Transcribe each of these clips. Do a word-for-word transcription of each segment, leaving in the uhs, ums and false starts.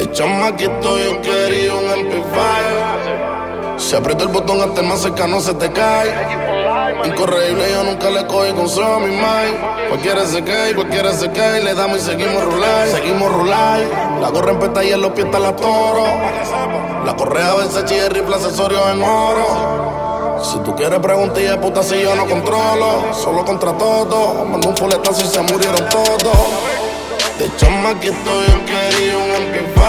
De chamaquito yo quería un M P cinco. Se aprieta el botón hasta el más cercano se te cae. Incorregible, yo nunca le cogí con solo mi mind. Cualquiera se cae, cualquiera se cae. Le damos y seguimos rular, seguimos rular. La gorra en peta y en los pies está la toro. La correa Versace y el rifle accesorios en oro. Si tú quieres preguntar de puta si yo no controlo. Solo contra todo, mandó un fuletazo y se murieron todos. De chamaquito yo quería un M P cinco.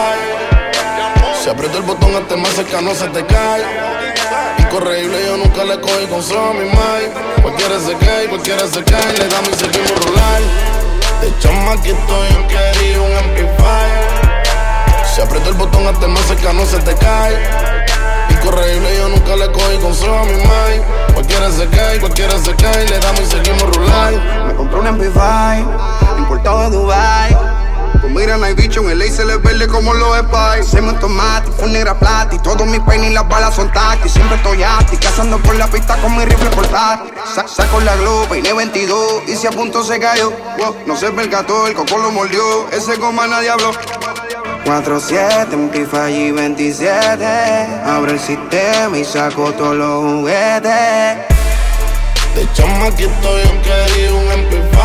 Se aprieta el botón hasta el más cercano se te cae. Incorregible, yo nunca le cogí con solo mi mind. Cualquiera se cae, cualquiera se cae. Le damos y seguimos rular. De chamaquito yo quería un M P cinco. Se aprieta el botón hasta el más cercano se te cae. Incorregible, yo nunca le cogí con solo mi mind. Cualquiera se cae, cualquiera se cae. Le damos y seguimos rular. Me compré un M P cinco, importado de Dubai. Pues mira, no hay bicho, en el ley se les verde como los spies. Hacemos tomate, fue negra plata. Y todos mis peines y las balas son táctil. Siempre estoy acti, cazando por la pista con mi rifle portátil. Sa saco la glow, peiné veintidós. Y si a punto se cayó, wow, no se percató, el coco lo mordió. Ese goma nadie habló. cuatro siete, M P cinco y veintisiete. Abro el sistema y saco todos los juguetes. De chamaquito yo quería un M P cinco.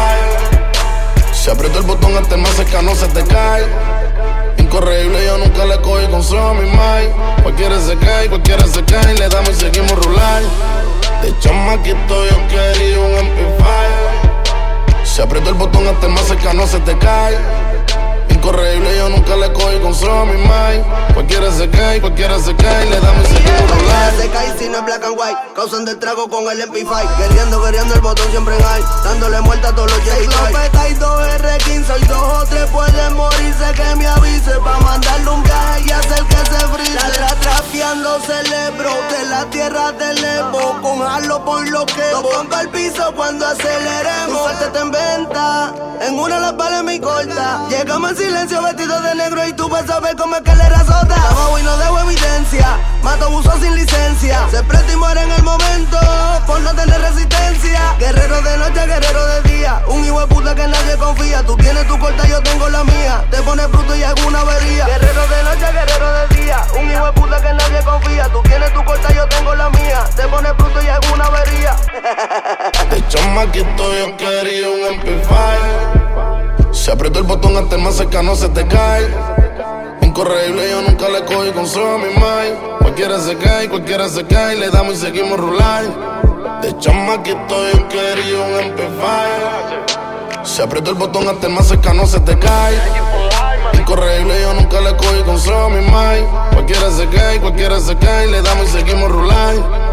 Se aprieta el botón hasta el más cercano se te cae. Incorregible, yo nunca le cogí con solo mi mind. Cualquiera se cae, cualquiera se cae. Le damos y seguimos rular. De chamaquito yo quería un M P cinco. Se aprieta el botón hasta el más cercano se te cae. Incorregible, yo nunca le cogí con solo mi mind. Cualquiera se cae, cualquiera se cae. Le damos y seguimos rular. Se cae si no es black and white. Causan de trago con el M P cinco. Queriendo, queriendo el botón siempre en high. Dándole muerta a todos los J-Guy. Escopeta y dos R quince. Y dos o tres pueden morirse. Que me avise pa' mandarle un viaje y hacer que se frise. La tra trafiando celebro de la tierra del Evo. Con halo por lo que lo pongo al piso cuando aceleremos. Suéltate en venta. En una las balas me corta. Llegamos en silencio vestido de negro y tú vas a ver cómo es que le razota. Abajo y no dejo evidencia. Mato abuso sin licencia. Se presta y muere en el momento por no tener resistencia. Guerrero de noche, guerrero de día. Un hijo de puta que nadie confía. Tú tienes tu corta, yo tengo la mía. Te pones bruto y alguna avería. Guerrero de noche, guerrero de día. Un hijo de puta que nadie confía. Tú tienes tu corta, yo tengo la mía. Te pones bruto y alguna avería. De chamaquito yo quería un M P cinco. Se aprieta el botón hasta el más cercano se te cae. Incorregible, yo nunca le cogí con solo mi mind. Cualquiera se cae, cualquiera se cae. Le damos y seguimos rular. De chamaquito yo quería un M P cinco. Se aprieta el botón hasta el más cercano se te cae. Incorregible, yo nunca le cogí con solo mi mind. Cualquiera se cae, cualquiera se cae. Le damos y seguimos rular.